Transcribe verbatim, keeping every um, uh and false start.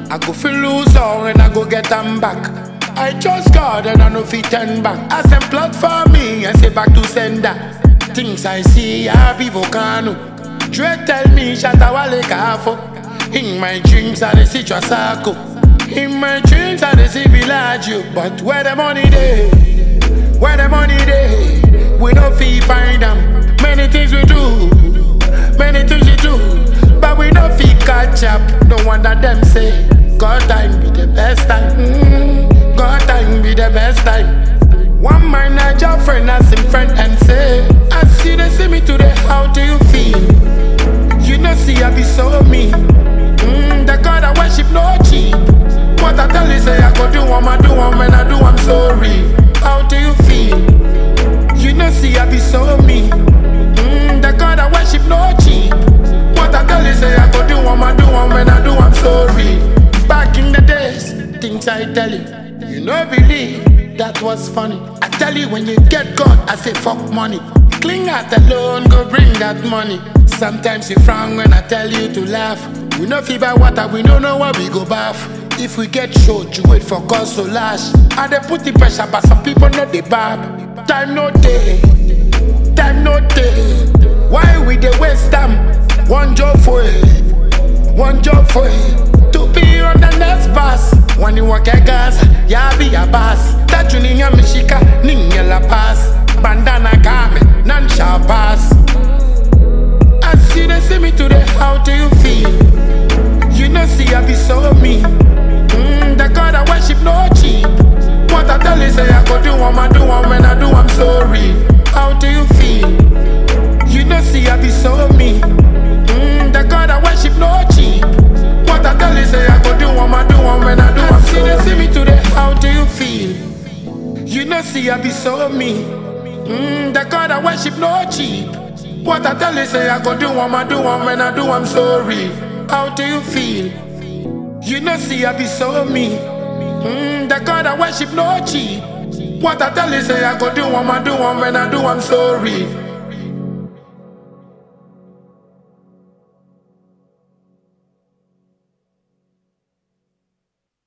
I go feel lose all and I go get them back. I trust God and I know fit turn back. As them plot for me, I say back to sender. Things I see, I be volcano. Dre tell me, Shatawale Kafo. In my dreams, I see Trasako. In my dreams, I see Villaggio. But where the money dey? Where the money dey? We no fee find them. Many things we do, many things we do, but we no fee catch up. No wonder them say, God time be the best time. Mm, God time be the best time. One man I job friend as him friend and say, I see they see me today, how do you feel? You know see I be so me. Mm, the God I worship no cheap. What I tell you say I go do one, I do one, when I do I'm sorry. How do you feel? You know see I be so me. Mm, the God I worship no cheap. What I tell you say I go do one, I do one, when I do I'm sorry. Back in the days, things I tell you, you no believe that was funny. I tell you when you get God, I say fuck money. Cling out alone, go bring that money. Sometimes you frown when I tell you to laugh. We no fever water, we don't know where we go bath. If we get short, you wait for God so lash. And they put the pressure, but some people know the bab. Time no day, time no day. Why we dey waste time? One job for it, one job for it. To be on the next bus. When you walk a gas, ya be a boss. That you ninya mishika, ninya la pass. Bandana kame, none shall pass. I see they see me today, how do you feel? You know see I be so me. Mm, the God I worship no cheap. What I tell you say I go do one, I do one, when I do I'm sorry. How do you feel? You know see I be so me. Mm, the God I worship no cheap. What I tell you say I go do one, I do one, when I do I'm sorry. They see me today, how do you feel? You know see I be so me. Mm, the God I worship no cheap. What I tell you say I go do one, I do one, when I do I'm sorry. How do you feel? You know see I be so me. Mm, the God I worship no cheap. What I tell you say I go do one, I do one, when I do I'm sorry.